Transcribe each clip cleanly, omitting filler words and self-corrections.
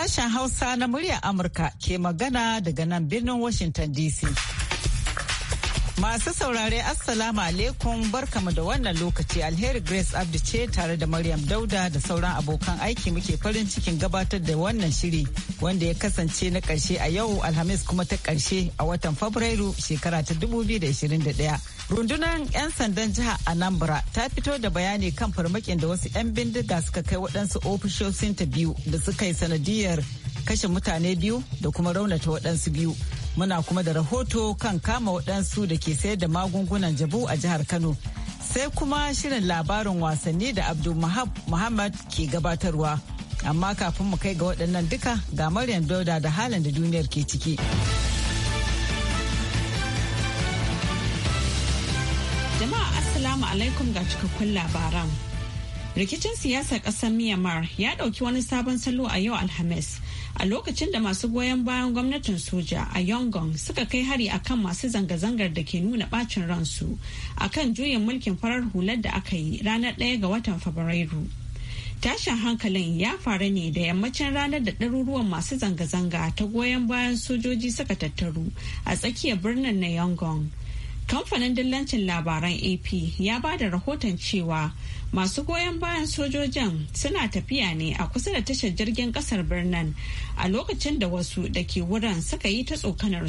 Sashen Hausa na muryar Amurka ke magana daga nan birnin Washington DC. Masu saurare Assalamu alaikum barkamu da wannan lokaci. Alheri Grace Abdi ce tare da Maryam Dauda da sauran abokan aiki muke farin cikin gabatar da wannan shiri wanda ya kasance na ƙarshe a yau Alhamis kuma ta ƙarshe a watan Fabrairu shekara ta 2021. Rundunar 'yan sandan jihar Anambra ta fito da bayani kan farmakin da wasu 'yan bindiga suka kai waɗansu ofishosinta biyu da suka yi sanadiyar kashe mutane biyu da kuma raunata waɗansu biyu. Muna kuma da rahoto kan kama waɗansu da ke sayar da magungunan jabu a jihar Kano. Sai kuma shirin labarin wasanni da Abdul Muhammad ke gabatarwa. Amma kafin mu kai ga waɗannan duka ga Maryam Dauda da halin da duniyar ke ciki. Jama'a Assalamu alaikum ga cikakkun labaran. Rikicin siyasar ƙasar Myanmar ya ɗauki wani sabon salo a yau Alhamis a lokacin da masu goyon bayan gwamnatin soja a Yangon suka kai hari akan masu zanga-zangar da ke nuna bacin ransu akan juyin mulkin farar hular da aka yi ranar 1 ga watan Fabrairu. Tashin hankalin ya faru ne da yammacin ranar da ɗaruruwan masu zanga-zanga ta goyon bayan sojoji suka tattaru a tsakiyar birnin na Yangon. Kamfanin dillancin labaran AP ya ba da rahoton cewa masu goyon bayan sojojin suna tafiya ne a kusa da tashar jirgin kasar birnin a lokacin da wasu da ke wurin suka yi ta tsokanar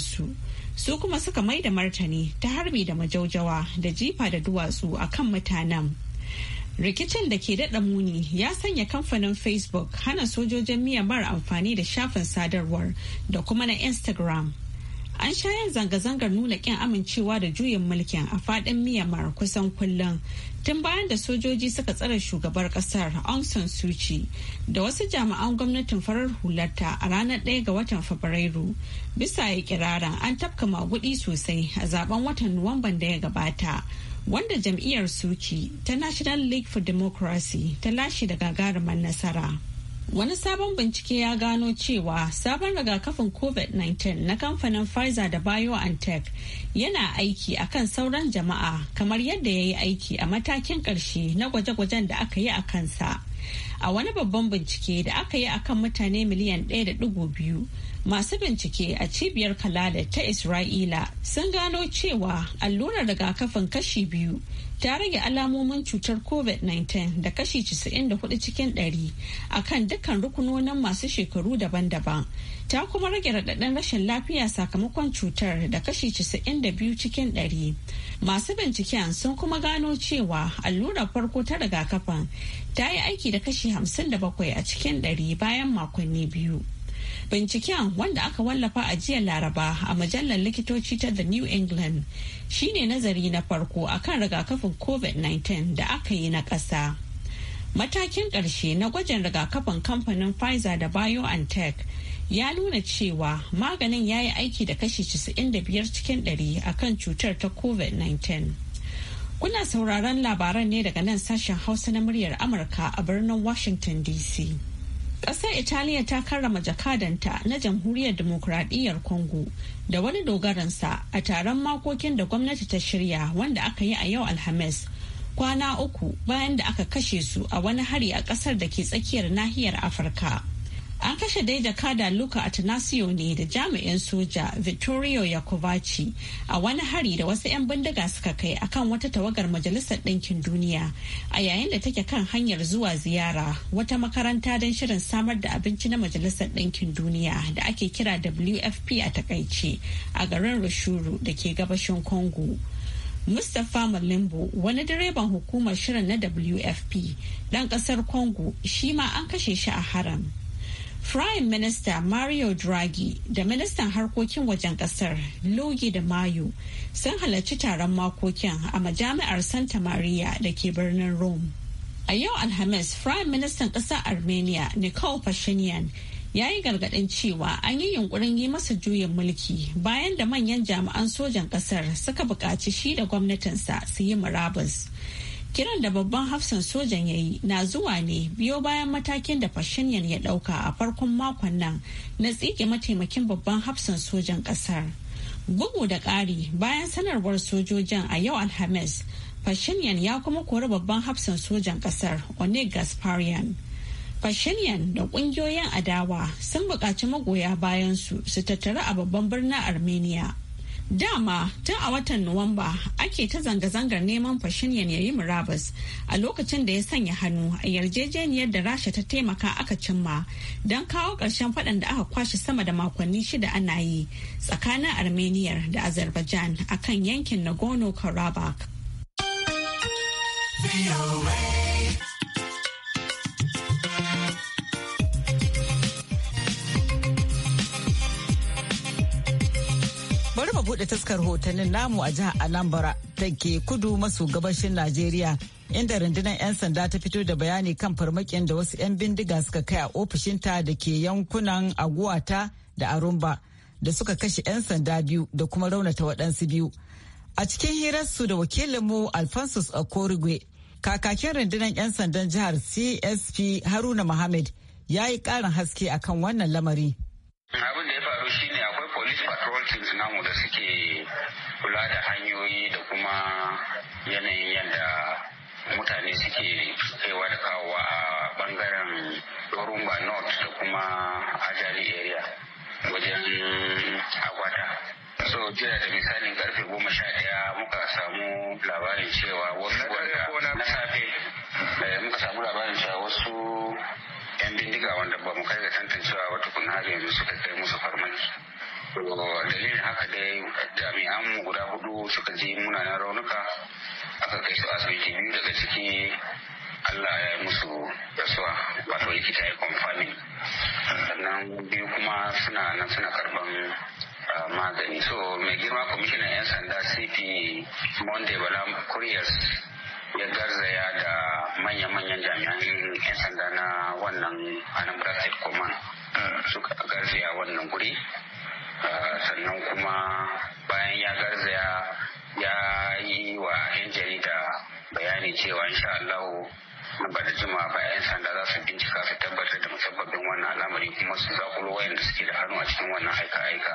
su kuma suka mai da martani ta harbi da majaujawa da jifa da duwatsu a kan mutanen. Rikicin da ke daɗa muni ya sanya kamfanin Facebook hana sojojin Myanmar amfani da shafin sadarwar da kuma na Instagram. An sha yin zanga-zangar nuna kin amincewa da juyin mulkin a fadin Myanmar kusan kullum tun bayan da sojoji suka tsare shugabar kasar Aung San Suu Kyi da wasu jami'an gwamnatin farar hularta a ranar 1 ga watan Fabrairu. Bisa ikirarin an tafka magudi sosai a zaben watan Nuwamban da ya gabata, wanda jam'iyyar Suu Kyi ta National League for Democracy ta lashe da gagarumar nasara. Wani sabon bincike ya gano cewa sabon rigakafin COVID-19 na kamfanin Pfizer da BioNTech yana aiki akan sauran jama'a kamar yadda ya yi aiki a matakin ƙarshe na gwaje-gwajen da aka yi a kansa. A wani babban bincike da aka yi akan mutane miliyan 1.2, masu bincike a cibiyar Kalalet ta Isra'ila sun gano cewa allurar rigakafin kashi 2 ta rage alamomin cutar COVID-19 da kashi 94 cikin 100 a kan dukkan rukunonin masu shekaru daban-daban. Ta kuma rage raɗaɗin rashin lafiya sakamakon cutar da kashi 92 cikin 100. Masu binciken sun kuma gano cewa allurar farko ta rigakafin ta yi aiki da kashi 57 a cikin 100 bayan makonni biyu. Binciken, wanda aka wallafa a jiya Laraba a mujallar likitoci ta The New England, shine nazari na farko akan rigakafin COVID-19 da aka yi na ƙasa. Matakin ƙarshe na gwajin rigakafin kamfanin Pfizer da BioNTech ya nuna cewa maganin ya yi aiki da kashi 95 cikin 100 akan cutar ta COVID-19. Kuna sauraron labaran ne daga nan sashen Hausa na muryar Amurka a birnin Washington DC. Ƙasar Italiya ta karrama jakadanta na Jamhuriyar Dimokuraɗiyyar Congo da wani dogaransa a taron makokin da gwamnati ta shirya wanda aka yi a yau Alhamis, kwana 3 bayan da aka kashe su a wani hari a ƙasar da ke tsakiyar nahiyar Afirka. An kashe dai jakada Luca Atanasio ne da jami'in soja Vittorio Iacovacci a wani hari da wasu 'yan bindiga suka kai akan wata tawagar Majalisar Ɗinkin Duniya a yayin da take kan hanyar zuwa ziyara wata makaranta don shirin samar da abinci na Majalisar Ɗinkin Duniya da ake kira WFP a takaice a garin Rushuru da ke gabashin Congo. Mustapha Malimbo, wani direban hukumar shirin na WFP ɗan ƙasar Congo, shi ma an kashe shi a haram. Prime Minister Mario Draghi da Ministan Harkokin Wajen Kasar Luigi de Mayo sun halarci taron makokin a majami'ar Santa Maria da ke birnin Rome. A yau Alhamis, Prime Ministan ƙasar Armenia Nikol Pashinyan ya yi gargaɗin cewa an yi yunkurin yi masa juyin mulki bayan da manyan jami'an sojan ƙasar suka buƙaci shi da gwamnatinsa su yi murabus. Kiran da babban hafsan sojan ya yi na zuwa ne biyo bayan matakin da Pashinyan ya ɗauka a farkon makon nan na tsige mataimakin babban hafsan sojan ƙasar. Bugu da ƙari bayan sanarwar sojojin a yau Alhamis, Pashinyan ya kuma kori babban hafsan sojan ƙasar Oleg Gasparian. Pashinyan da kungiyoyin adawa sun buƙaci magoya bayansu su tattara a babban birnin Armenia. Dama tun a watan Nuwamba ake ta zanga-zangar neman Pashinyan ya yi murabus a lokacin da ya sanya hannu a yarjejeniyar da Rasha ta taimaka aka cimma don kawo ƙarshen faɗan da aka kwashe sama da makonni 6 ana yi tsakanin Armenia da Azerbaijan akan yankin Nagorno-Karabakh. Bari mu buɗe taskar hotonnin namu a jihar Anambra da ke kudu maso gabashin Najeriya, inda rundunar 'yan sanda ta fito da bayani kan farmakin da wasu 'yan bindiga suka kai a ofishinta da ke yankunan Aguwata da Arumba da suka kashe 'yan sanda 2 da kuma raunata waɗansu 2. A cikin hirarsu da wakilinmu Alphonsus Okorigwe, kakakin rundunar 'yan sandan jihar CSP Haruna Mohammed ya yi ƙarin haske akan wannan lamari. Abin da ya faru shine akwai police patrol teams namu da suke kula da hanyoyi da kuma yanayin yadda mutane suke kaiwa da kawowa a bangaren Yorumba North da kuma Ajali area wajen Agwata. So jiya da misalin karfe 11 muka samu labarin cewa wasu na safe muka samu labarin cewa wasu 'yan bindiga wanda ba mu kai ga tantancewa wata kun har yanzu suka kai musu farmaki. Dalilin haka dai jami'an mu guda 4 suka ji munanan raunuka aka kai su asibiti. 2 daga ciki Allah ya yi musu rasuwa, wato likita ya confirming. Sannan 2 kuma suna karban magani. So mai girma kwamishinan 'yan sanda CP Monday Bala Kuriyas ya garzaya da manya-manyan jami'an 'yan sanda na wannan Anambra State Command suka garzaya wannan guri. Sannan kuma bayan ya garzaya ya yi wa 'yan jarida bayani cewa insha Allah ba da jima ba 'yan sanda za su bincika su tabbatar da musabbabin wannan al'amari kuma su zakulo wayanda suke da hannu a cikin wannan aika-aika.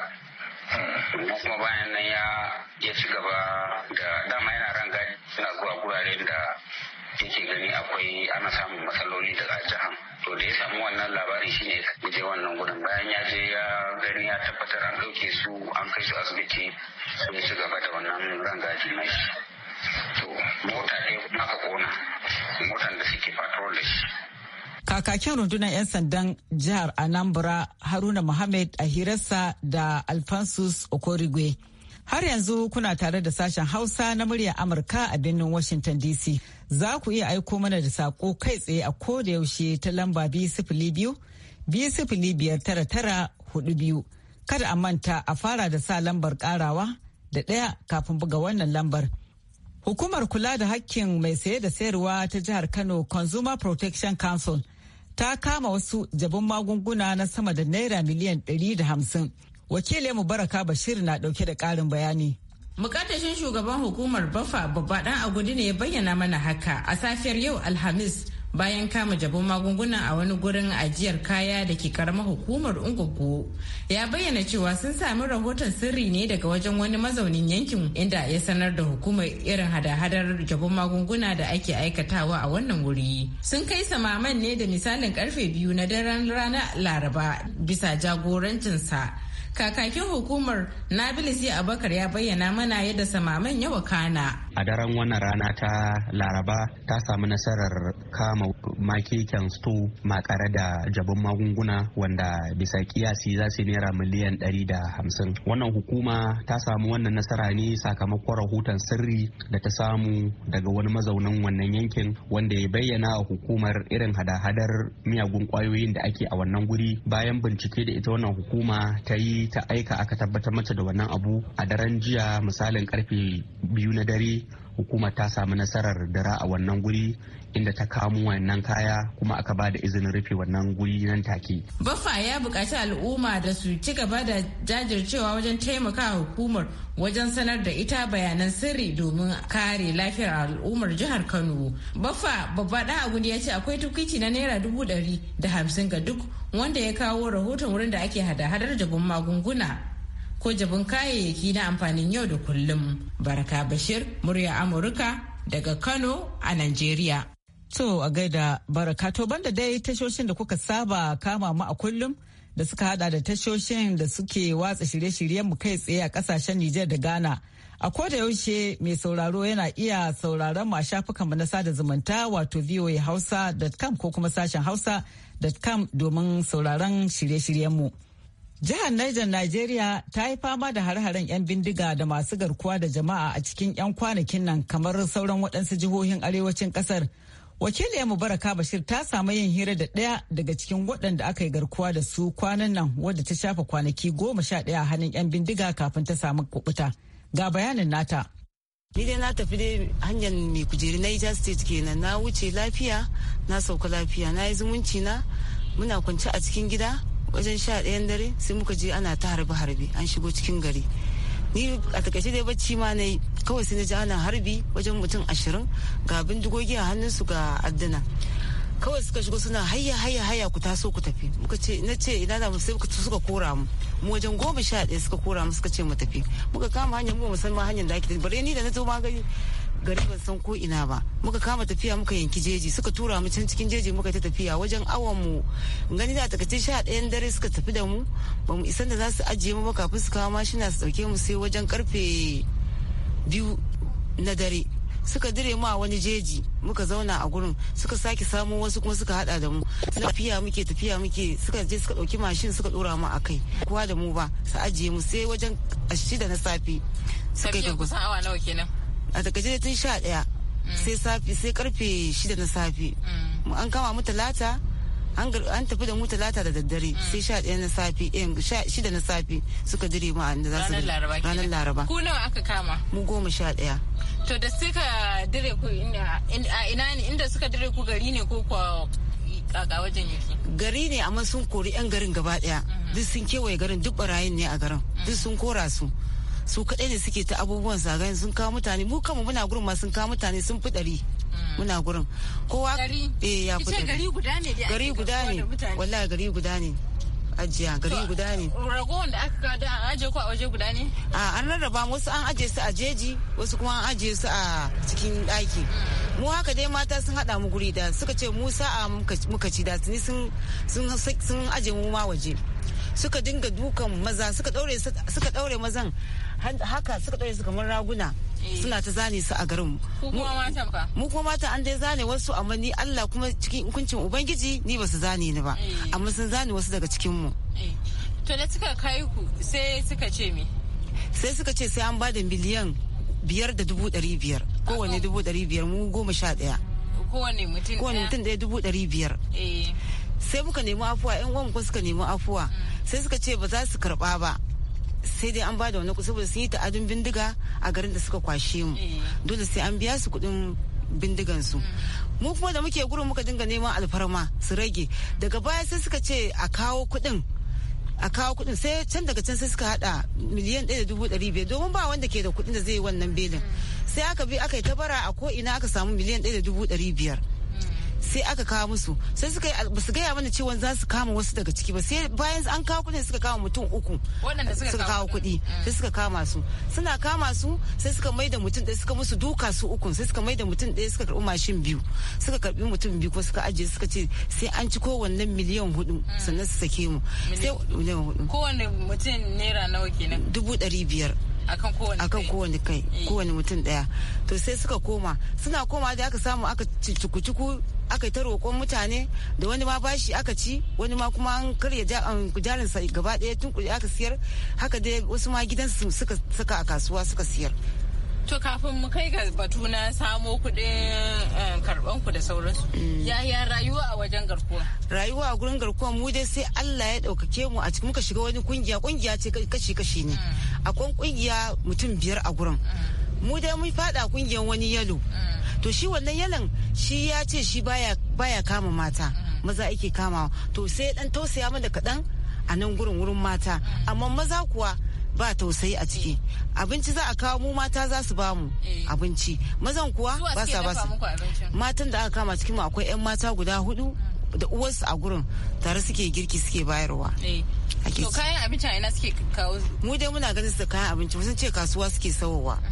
Kuma bayan nan ya ci gaba da dama yana rangadi suna zuwa guraren da yake gani ana samun matsaloli daga jihar. To da ya samu wannan labari shine ya je wannan gurin. Bayan ya je ya gani ya tabbatar an ɗauke su an kai su asibiti sai ci gaba da wannan rangadi na shi. To mota ɗaya kuma aka kona motar da suke patrol da shi. Kakakin rundunar 'yan sandan jihar Anambra Haruna Mohammed a hirarsa da Alphonsus Okorigwe. Har yanzu kuna tare da sashen Hausa na muryar Amurka a birnin Washington DC. Za ku iya aiko mana da sako kai tsaye a koda yaushe ta lamba 202-205-9942. Kada a manta a fara da sa lambar karawa da 1 kafin buga wannan lambar. Hukumar kula da hakkin mai saye da sayarwa ta jihar Kano Consumer Protection Council ta kama wasu jabin magunguna na sama da naira miliyan 150. Wakilin Baraka Bashir na dauke da karin bayani. Mukaddashin shugaban hukumar Bafa Babba Dan Agudi ne ya bayyana mana haka a safiyar yau Alhamis bayan kama jabin magunguna a wani gurin ajiyar kaya da ke karamar hukumar Ungogo. Ya bayyana cewa sun sami rahoton sirri ne daga wajen wani mazaunin yankin inda ya sanar da hukumar irin hada-hadar jabin magunguna da ake aikatawa a wannan wuri. Sun kai samaman ne da misalin karfe 2 na daren ranar Laraba bisa jagorancinsa. Kakakin hukumar Nabilisi Abubakar ya bayyana mana yadda samaman ya wakana. A daren wannan rana ta Laraba ta samu nasarar kama makeken sto makare da jabin magunguna wanda bisa kiyasi za su naira miliyan 150. Wannan hukuma ta samu wannan nasara ne sakamakon rahoton sirri da ta samu daga wani mazaunin wannan yankin wanda ya bayyana a hukumar irin hada-hadar miyagun kwayoyin da ake a wannan guri. Bayan bincike da ita wannan hukuma ta yi ta aika aka tabbatar mata da wannan abu a daren jiya misalin karfe 2 na dare hukumar ta samu nasarar dara a wannan guri inda ta kamo wannan kaya kuma aka ba da izinin rufe wannan guri nan take. Baffa ya buƙaci al'umma da su ci gaba da jajircewa wajen taimakawa hukumar wajen sanar da ita bayanan sirri domin kare lafiyar al'ummar jihar Kano. Baffa Babba Dan Agudi ya ce akwai tukwici na naira 150 ga duk wanda ya kawo rahoton wurin da ake hada-hadar jabin magunguna ko jabin kayayyaki na amfanin yau da kullum. Baraka Bashir, murya Amurka daga Kano a Najeriya. To a gaida Baraka, to banda dai tashoshin da kuka saba kama mu a kullum da suka hada da tashoshin da suke watsa shirye-shiryen mu kai tsaye a kasashen Nijar da Ghana. A koda yaushe mai sauraro yana iya sauraron mu a shafukan mu na sada zumunta wato voahausa.com ko kuma sashen hausa.com domin sauraron shirye-shiryen mu. Jihar Niger Najeriya ta yi fama da hare-haren 'yan bindiga da masu garkuwa da jama'a a cikin 'yan kwanakin nan kamar sauran waɗansu jihohin arewacin ƙasar. Wakiliyar Mubaraka Bashir ta samu yin hira da ɗaya daga cikin waɗanda aka yi garkuwa da su kwanan nan wadda ta shafa kwanaki 11 a hannun 'yan bindiga kafin ta samu kubuta. Ga bayanin nata. Ni dai na tafi dai hanyar mai kujeri Niger State kenan, na wuce lafiya na sauka lafiya, na yi zumunci na muna kwance a cikin gida wajen 11 dare sai muka je ana ta harbe-harbe an shigo cikin gari. Ni a takaice dai bacci ma na yi kawai sai na ji ana harbi wajen mutum 20 ga bindigogi a hannunsu ga adduna kawai suka shigo suna hayya ku taso ku tafi. Muka ce na ce ina da sai suka kora mu wajen 11 suka kora mu suka ce mu tafi. Muka kama hanyar mu musamman hanyar da ake bare ni da na zo ma gari ban san ko ina ba. Muka kama tafiya muka yanki jeji suka tura mu can cikin jeji muka ta tafiya wajen awon mu gani da takaice 11 dare suka tafi da mu ba mu isan da za su ajiye mu ba kafin su kawo mashina su dauke mu sai wajen karfe 2 na dare suka dire mu a wani jeji muka zauna a gurin suka sake samu wasu kuma suka hada da mu tafiya muke suka je suka dauki mashin suka dora mu a kai kowa da mu ba su ajiye mu sai wajen 6 na safe suka yi kusan awa nawa kenan a takaice tun 11 sai safi sai karfe 6 na safe an kama mu talata an tafi da mu talata da daddare sai 11 na safe 6 na safe suka dire mu a za su ranar laraba. Ku nawa aka kama? Mu 11. To da suka dire ku ina ne inda suka dire ku gari ne ko kwa kaka wajen yake? Gari ne amma sun kori 'yan garin gaba daya duk sun kewaye garin duk barayin ne a garin duk sun kora su kaɗai ne suke ta abubuwan zagayen sun kawo mutane mu kanmu muna gurin ma sun kawo mutane sun fi 100 muna gurin kowa ya fi gari guda ne gari guda ne wallahi gari guda ne ajiya gari guda ne ragowar da aka kada an aje ku a waje guda ne an rarraba wasu an aje su a jeji wasu kuma an aje su a cikin ɗaki mu haka dai mata sun haɗa mu guri da suka ce mu sa'a muka ci da tuni sun aje mu ma waje suka dinga dukan maza suka daure mazan haka suka daure su kamar raguna suna ta zane su a garin mu kuma mata an dai zane wasu amma ni Allah kuma cikin hukuncin ubangiji ni ba su zane ni ba amma sun zane wasu daga cikin mu to da suka kai ku sai suka ce me sai suka ce sai an bada miliyan 5,500 kowane 500 mu 11 kowane mutum ɗaya 500 sai muka nemi afuwa yan uwan ko suka nemi afuwa sai suka ce ba za su karba ba sai dai an bada wani saboda sun yi ta'adin bindiga a garin da suka kwashe mu dole sai an biya su kuɗin bindigan su mu kuma da muke gurin muka dinga neman alfarma su rage daga baya sai suka ce a kawo kuɗin sai can daga can sai suka hada miliyan 1,500 domin ba wanda ke da kuɗin da zai yi wannan belin sai aka yi ta bara a ko ina aka samu miliyan 1,500 sai aka kawo musu sai suka yi ba su gaya mana cewa za su kama wasu daga ciki ba sai bayan an kawo kuɗi suka kama mutum 3 suka kawo kuɗi sai suka kama su suna kama su sai suka mai da mutum ɗaya suka musu duka su 3 sai suka mai da mutum ɗaya suka karɓi mashin 2 suka karɓi mutum 2 ko suka ajiye suka ce sai an ci kowanne miliyan 4 sannan su sake mu sai kowanne mutum naira nawa kenan 500,000 akan kowane kai kowane mutum daya to sai suka koma suna koma da aka samu aka ciku aka ta roƙon mutane da wani ma bashi aka ci wani ma kuma an karya jarinsa gaba daya tun kuɗi aka siyar haka dai wasu ma gidansu suka saka a kasuwa suka siyar. To kafin mu kai ga batu na samo kuɗin karɓan ku da sauransu. Yaya rayuwa a wajen garkuwa? Rayuwa a gurin garkuwa mu dai sai Allah ya ɗaukake mu a cikin muka shiga wani kungiya ce kashi ne. Akwai kungiya mutum 5 a gurin. Mu dai mun fada kungiyar wani yalo. To shi wannan yalon shi ya ce shi baya kama mata. Maza ake kamawa. To sai dan tausaya mana kaɗan a nan wurin mata. Amma maza kuwa ba tausayi a ciki abinci za a kawo mu mata za su ba mu abinci mazan kuwa ba sa ba su matan da aka kama cikin mu akwai 'yan mata guda 4 da uwarsu a gurin tare suke girki suke bayarwa. To kayan abinci a ina suke kawo? Mu dai muna ganin su da kayan abinci sun ce kasuwa suke sawowa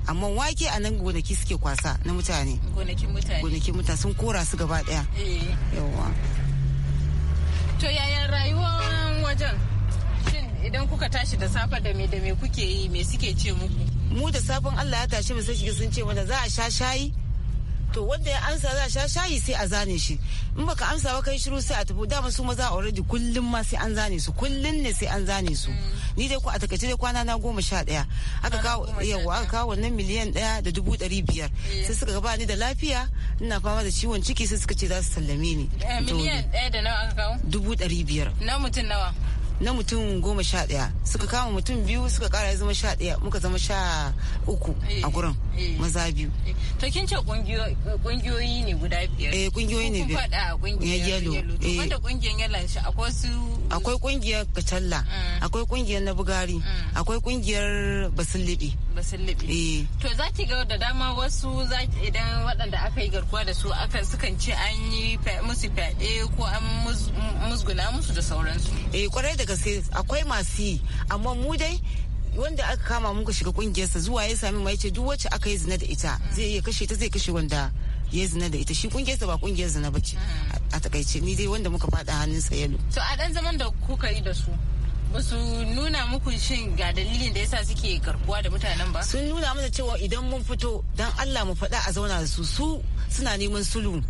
amma wake a nan gonaki suke kwasa na mutane. Gonakin mutane sun kora su gaba daya. Yawwa. To yaya rayuwar wajen? Shin idan kuka tashi da safe da me kuke yi, me suke ce muku? Mu da safen Allah ya tashi mu sai shiga sun ce mana za a sha shayi. To wanda ya amsa za a sha shayi sai a zane shi. In baka amsa ba kai shiru sai a tafi. Dama su maza already kullum ma sai an zane su. Kullum ne sai an zane su. Ni dai a takaice dai kwana na 11. Aka kawo wannan miliyan 1.500,000. Sai suka gaba ni da lafiya, ina fama da ciwon ciki sai suka ce za su sallame ni. Miliyan 1 da nawa aka kawo? 500,000. Na mutum nawa? Na mutum 11. Suka kama mutum 2 suka kara ya zama 11, muka zama 13 a gurin maza 2. To kin ce kungiyoyi ne guda 5? Kungiyoyi ne 5. Kun faɗa kungiyar yalo. Wanda kungiyar yalon shi akwai su? Akwai kungiyar Kacalla, akwai kungiyar na Bugari, akwai kungiyar Basullibi. To za ki ga da dama wasu idan waɗanda aka yi garkuwa da su sukan ce an yi musu fyaɗe ko an musguna musu da sauransu. Kwarai da gaske akwai masu yi, amma mu dai wanda aka kama muka shiga kungiyarsa zuwa ya sami mai ce duk wacce aka yi zina da ita zai iya kashe ta, zai kashe wanda ya zina da ita. Shi kungiyarsa ba kungiyar zina bace a takaice, ni dai wanda muka fada hannunsa yalo. To a dan zaman da kuka yi da su ba su nuna muku shin ga dalilin da yasa suke garkuwa da mutanen ba? Sun nuna mana cewa idan mun fito dan Allah mu faɗa a zauna da su suna neman sulhu.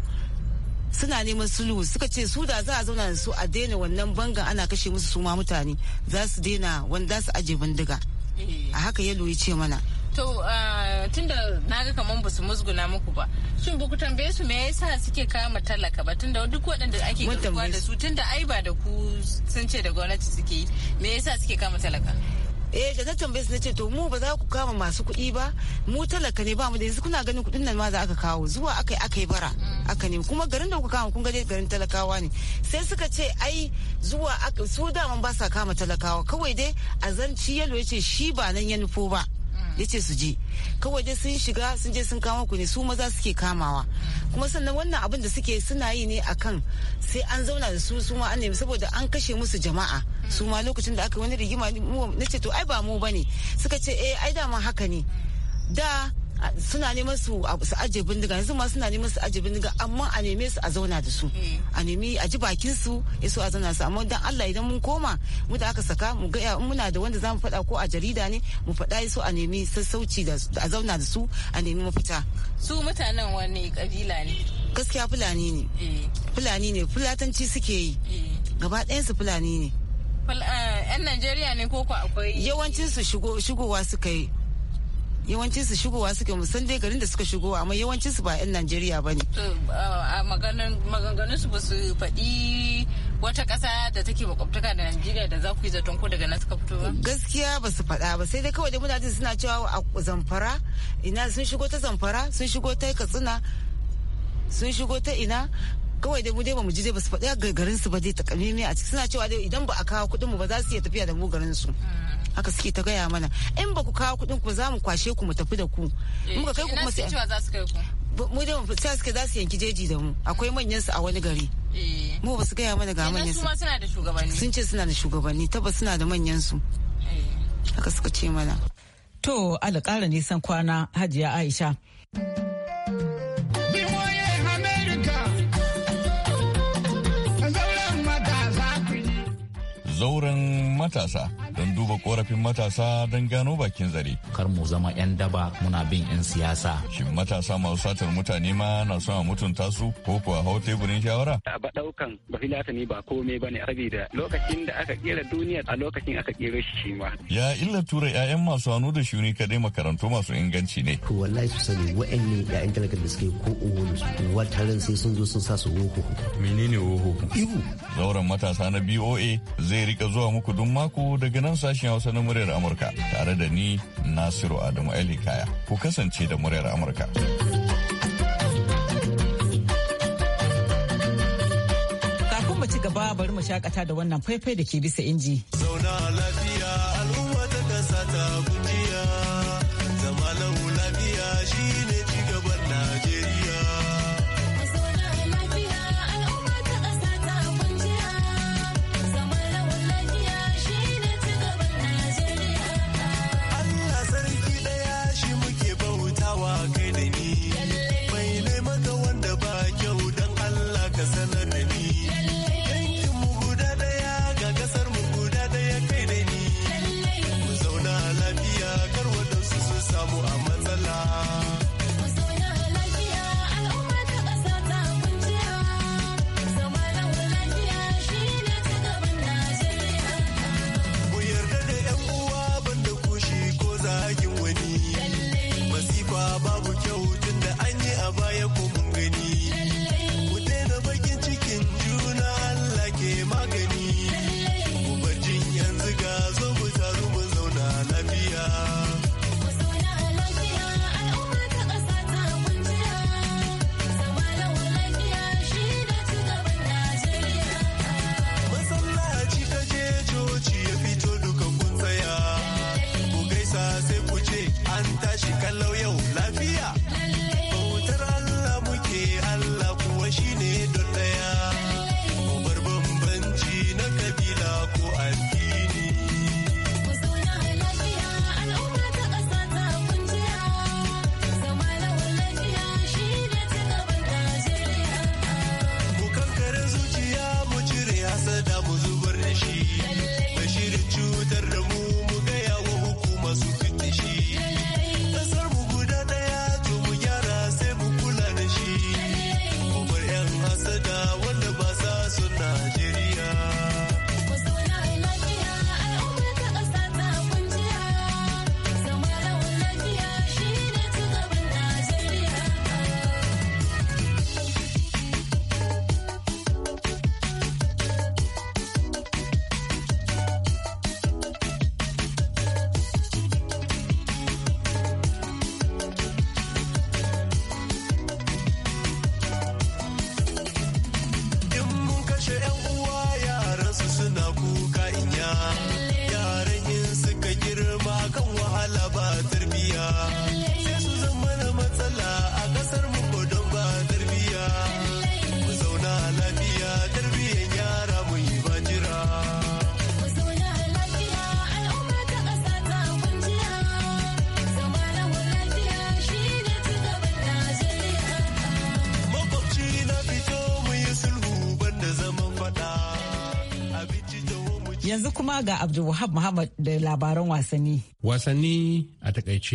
Suka ce su da za a zauna da su a daina wannan bangan ana kashe musu su ma mutane za su daina wanda su aje bindiga. A haka yalo ya ce mana. To tunda naga kaman ba su musguna muku ba, shin ba ku tambaye su me yasa suke kama talaka ba? Tunda duk waɗanda ake garkuwa da su tunda ai ba da ku sun ce da gwamnati suke yi, me yasa suke kama talaka? Da na tambaye su na ce to mu ba za ku kama masu kuɗi ba, mu talaka ne ba mu da yanzu kuna ganin kuɗin nan ma za aka kawo zuwa aka yi bara aka ne kuma garin da kuka kama kun ga dai garin talakawa ne. Sai suka ce ai zuwa su daman ba sa kama talakawa, kawai dai a zanci yalo ya ce shi ba nan ya nufo ba. Ya ce su je kawai dai sun shiga sun je sun kama ku ne, su maza suke kamawa. Kuma sannan wannan abin da suke suna yi ne akan sai an zauna da su ma an nemi, saboda an kashe musu jama'a su ma lokacin da aka wani rigima. Na ce to ai ba mu bane. Suka ce ai dama haka ne, da suna neman su aje bindiga, yanzu ma suna neman su aje bindiga, amma a neme su a zauna da su, a nemi a ji bakin su ya so a zauna su. Amma dan Allah idan mun koma mu da aka saka mu ga muna da wanda zamu faɗa ko a jarida ne mu faɗa so a nemi sassauci da a zauna da su a nemi mafita. Su mutanen wani kabila ne? Gaskiya Fulani ne. Fulani ne, Fulatanci suke yi. Gaba ɗayan su Fulani ne. 'Yan Najeriya ne ko akwai? Yawancin su shigowa suka yi. Yawancin su shigowa suke musan dai garin da suka shigo, amma yawancin su ba 'yan Najeriya ba ne. A maganganun su ba su faɗi wata ƙasa da take makwabtaka da Najeriya da za ku yi zaton ko daga nan suka fito ba? Gaskiya ba su faɗa ba, sai dai kawai dai muna jin suna cewa a Zamfara, ina sun shigo ta Zamfara, sun shigo ta Katsina, sun shigo ta ina. Kawai dai mu dai ba mu ji dai ba su faɗi garin su ba dai takamaimai a ciki. Suna cewa dai idan ba a kawo kuɗin mu ba za su iya tafiya da mu garin su. Haka suke ta gaya mana, in ba ku kawo kuɗin ku za mu kwashe ku mu tafi da ku. Muka kai ku kuma sai cewa za su kai ku. Mu dai mu sai suke za su yanki jeji da mu. Akwai manyan su a wani gari. Mu ba su gaya mana ga manyan su. Su ma suna da shugabanni. Sun ce suna da shugabanni, tabbas suna da manyan su. Haka suka ce mana. To alƙara nisan kwana Hajiya Aisha. Zauren matasa don duba korafin matasa don gano bakin zare. Kar mu zama 'yan daba muna bin 'yan siyasa. Shin matasa masu satar mutane ma na son a mutunta su ko kuwa hau teburin shawara? Ba ɗaukan ba filatani ba komai ba ne, saboda lokacin da aka kera duniya a lokacin aka kera shi ma. Ya illa tura 'ya'yan masu hannu da shuni kadai makarantu masu inganci ne. To wallahi su sani wa'anne 'ya'yan talakar da suke ko owo da su wataran sai sun zo sun sa su woho. Menene woho? Ihu. Zauren matasa na BOA zai rika zuwa muku duk mako daga nan sashen Hausa na muryar Amurka tare da ni Nasiru Adamu Ali Kaya. Ku kasance da muryar Amurka. Kafin mu ci gaba bari mu shakata da wannan faifai da ke bisa inji. Zauna lafiya al'umma ta kasa ta kujiya, zama lahu lafiya shine cigaban Najeriya. Allah sarki daya shi muke wahala ba tarbiya sai su zama na matsala a kasar mu ko don ba tarbiya mu zauna lafiya tarbiyyar yara mu yi bajira makwabci na fito mu yi sulhu banda zaman fada. Yanzu kuma ga Abdulwahab Muhammad da labaran wasanni. Wasanni a takaice.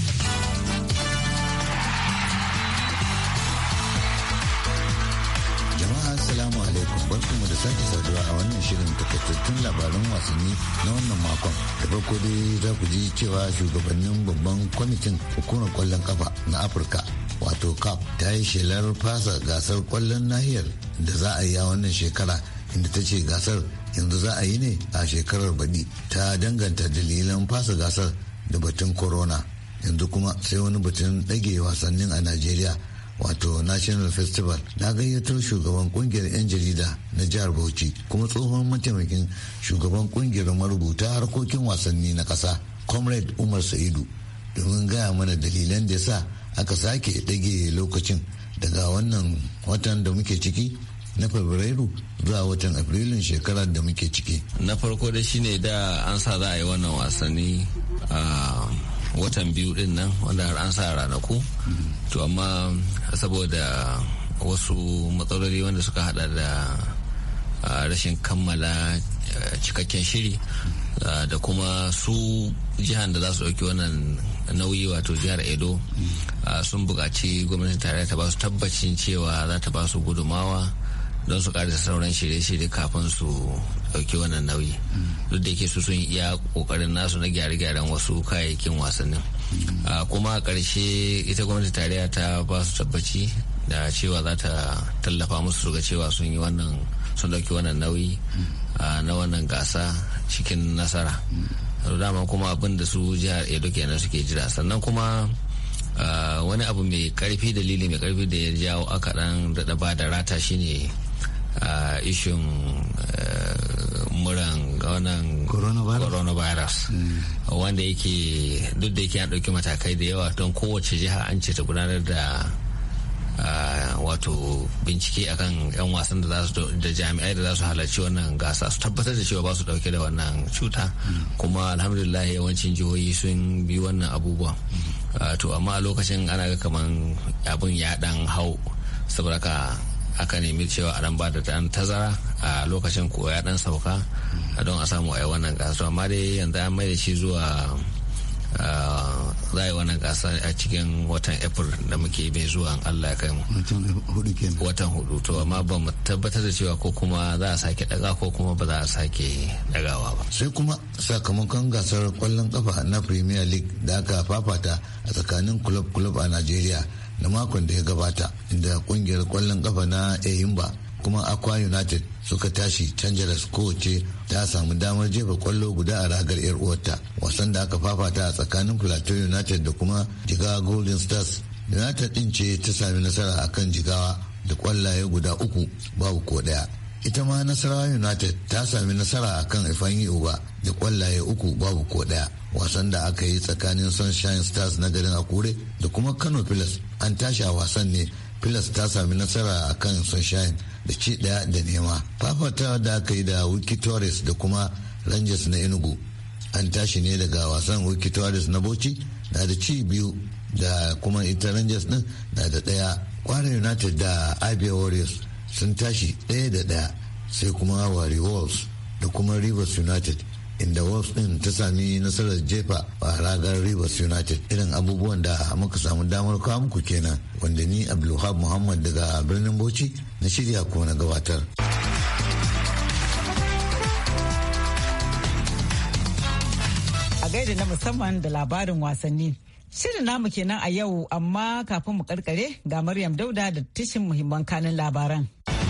Jama'a assalamu alaikum, barkanmu da sake saduwa a wannan shirin takaitattun labaran wasanni na wannan makon. Da farko dai za ku ji cewa shugabannin babban kwamitin hukumar kwallon kafa na Afirka wato CAF ta yi shelar fasa gasar kwallon nahiyar da za a yi a wannan shekara, inda ta ce gasar yanzu za a yi ne a shekarar baɗi. Ta danganta dalilan fasa gasar da batun corona. Yanzu kuma sai wani batun ɗage wasannin a Najeriya wato National Festival. Na gayyato shugaban kungiyar 'yan jarida na jihar Bauchi kuma tsohon mataimakin shugaban kungiyar marubuta harkokin wasanni na ƙasa Comrade Umar Sa'idu domin gaya mana dalilan da sa aka sake ɗage lokacin daga wannan watan da muke ciki na Fabrairu zuwa watan Afrilun shekarar da muke ciki. Na farko da shine da an sa za a yi wannan wasanni a watan biyu din nan wanda har an sa ranaku. To amma saboda wasu matsaloli wanda suka hada da rashin kammala cikakken shiri da kuma su jihar da za su dauki wannan nauyi wato jihar Edo sun buƙaci gwamnatin tarayya ta ba su tabbacin cewa za ta ba su gudumawa don su ƙarisa sauran shirye-shirye kafin su ɗauki wannan nauyi. Duk da yake su sun iya ƙoƙarin nasu na gyare-gyaren wasu kayayyakin wasannin. Kuma a ƙarshe ita gwamnati tarayya ta ba su tabbaci da cewa za ta tallafa musu ga cewa sun ɗauki wannan nauyi na wannan gasa cikin nasara. Dama kuma abin da su jihar Edo kenan suke jira. Sannan kuma wani abu mai karfi, dalili mai karfi da ya jawo aka ɗan daɗa ba da rata shine ishin muran wannan coronavirus wanda yake duk da yake an ɗauki matakai da yawa don kowace jiha an ce ta gudanar da wato bincike akan 'yan wasan da jami'ai da za su halarci wannan gasa su tabbatar da cewa ba su dauke da wannan cuta, kuma alhamdulillah yawancin jihohi sun bi wannan abubuwa. To amma a lokacin ana ga kaman abin ya dan hau, saboda aka nemi cewa a dan bada dan tazara a lokacin ko ya dan sauka don a samu a yi wannan gasa. Amma dai yanzu an mai da shi zuwa za a yi wannan gasa a cikin watan April da muke bai zuwa Allah ya kai mu watan hudu. To amma ba mu tabbatar da cewa ko kuma za a sake daga ko kuma ba za a sake dagawa ba. Sai kuma sakamakon gasar kwallon kafa na Premier League da aka fafata a tsakanin club a Najeriya da makon da ya gabata, inda kungiyar kwallon kafa na Eyimba kuma Aqua United suka tashi canjaras, kowace ta samu damar jefa kwallo guda a ragar yar uwarta. Wasan da aka fafata a tsakanin Plateau United da kuma Jigawa Golden Stars, United din ce ta sami nasara akan Jigawa da kwallaye guda 3 babu ko daya. Ita ma Nasarawa United ta sami nasara akan Ifanyi Uba da kwallaye 3 babu ko daya. Wasan da aka yi tsakanin Sunshine Stars na garin Akure da kuma Kano Pilas, an tashi a wasan ne Pilas ta sami nasara a kan Sunshine da ci 1-0. Fafata da aka yi da Wiki Torres da kuma Rangers na Enugu, an tashi ne daga wasan Wiki Torres na Bauchi na da ci 2 da kuma ita Rangers din na da 1. Kwara United da Abia Warriors sun tashi 1-1, sai kuma Wari Wolves da kuma Rivers United, inda Wolves din ta sami nasarar jefa a ragar Rivers United. Irin abubuwan da muka samu damar kawo muku kenan, wanda ni Abdulwahab Muhammad daga birnin Bauchi na shirya kuma na gabatar. A gaida na musamman da labarin wasanni. Shirin namu kenan a yau, amma kafin mu karkare ga Maryam Dauda da tashin muhimman kanin labaran.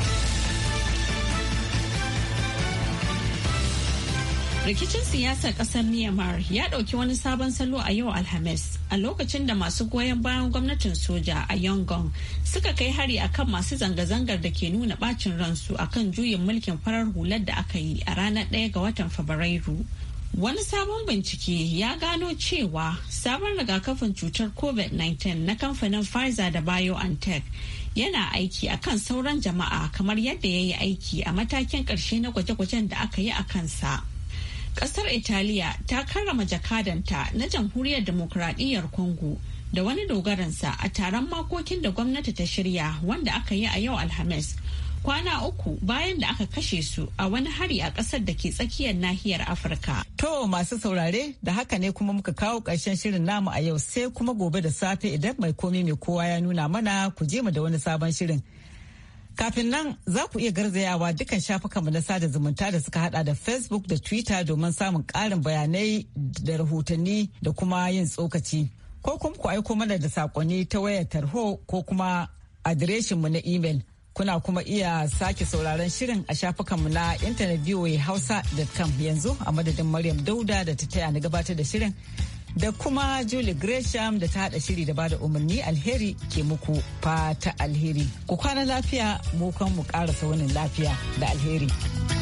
Rikicin siyasar ƙasar Myanmar ya ɗauki wani sabon salo a yau Alhamis, a lokacin da masu goyon bayan gwamnatin soja a Yangon suka kai hari akan masu zanga-zangar da ke nuna bacin ransu akan juyin mulkin farar hular da aka yi a ranar 1 ga watan Fabrairu. Wani sabon bincike ya gano cewa sabon rigakafin cutar COVID-19 na kamfanin Pfizer da BioNTech yana aiki a kan sauran jama'a kamar yadda ya yi aiki a matakin ƙarshe na gwaje-gwajen da aka yi a kansa. Ƙasar Italiya ta karrama jakadanta na Jamhuriyar Demokuraɗiyyar Congo da wani dogaransa a taron makokin da gwamnati ta shirya wanda aka yi a yau Alhamis. Kwana uku bayan da aka kashe su a wani hari a ƙasar da ke tsakiyar nahiyar Afirka. To masu saurare da haka ne kuma muka kawo ƙarshen shirin namu a yau sai kuma gobe da safe idan mai komi mai kowa ya nuna mana ku je mu da wani sabon shirin. Kafin nan za ku iya garzayawa dukkan shafukanmu na sada zumunta da suka hada da Facebook da Twitter domin samun ƙarin bayanai da rahotanni da kuma yin tsokaci. Ko kuma ku aiko mana da saƙonni ta wayar tarho ko kuma adireshinmu na email. Kuna kuma iya sake sauraron shirin a shafukanmu na intanet voahausa.com yanzu a madadin Maryam Dauda da ta taya ni gabatar da shirin da kuma Julie Gresham da ta hada shiri da bada umarni alheri ke muku fata alheri. Ku kwana lafiya mu kan mu ƙarasa wani lafiya da alheri.